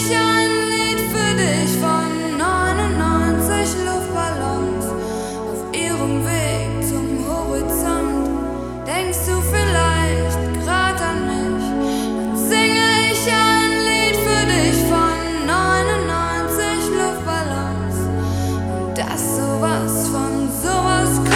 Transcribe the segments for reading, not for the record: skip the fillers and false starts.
ich ein Lied für dich von 99 Luftballons auf ihrem Weg zum Horizont. Denkst du vielleicht grad an mich? Dann singe ich ein Lied für dich von 99 Luftballons und dass sowas von sowas kommt.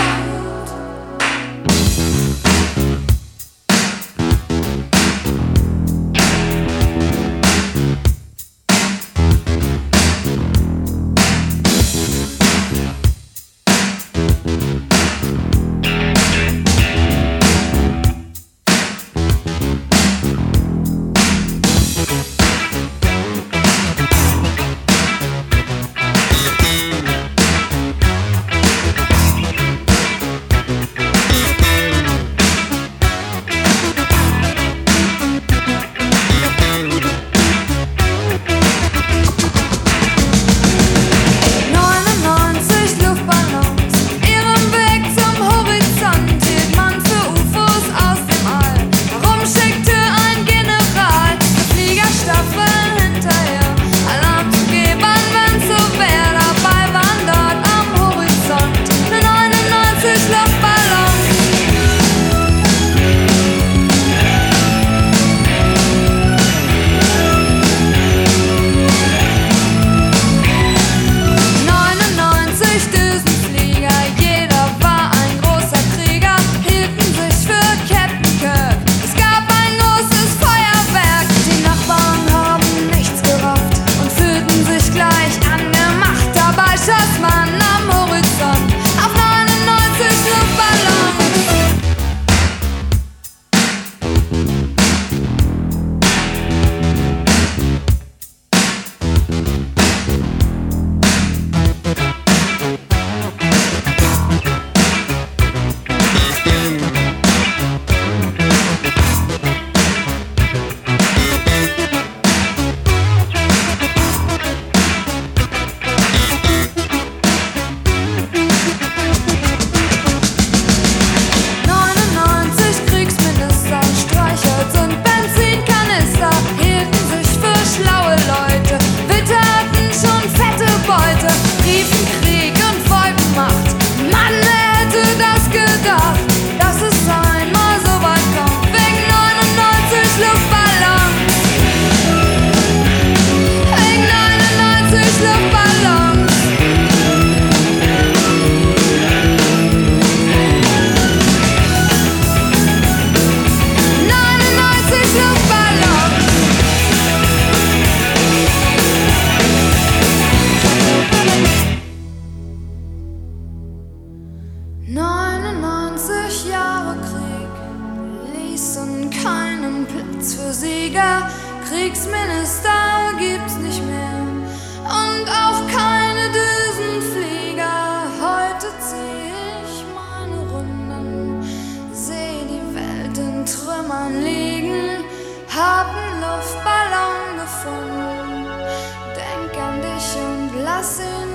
Keinen Platz für Sieger, Kriegsminister gibt's nicht mehr und auch keine Düsenflieger. Heute zieh ich meine Runden, seh die Welt in Trümmern liegen, hab 'n Luftballon gefunden, denk an dich und lass ihn